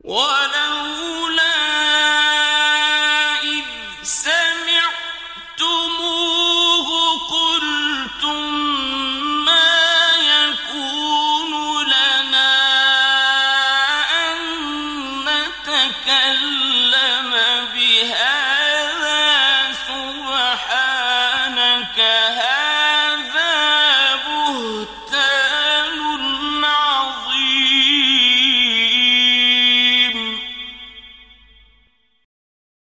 ولولا إذ سمعتموه قلتم ما يكون لنا أن نتكلم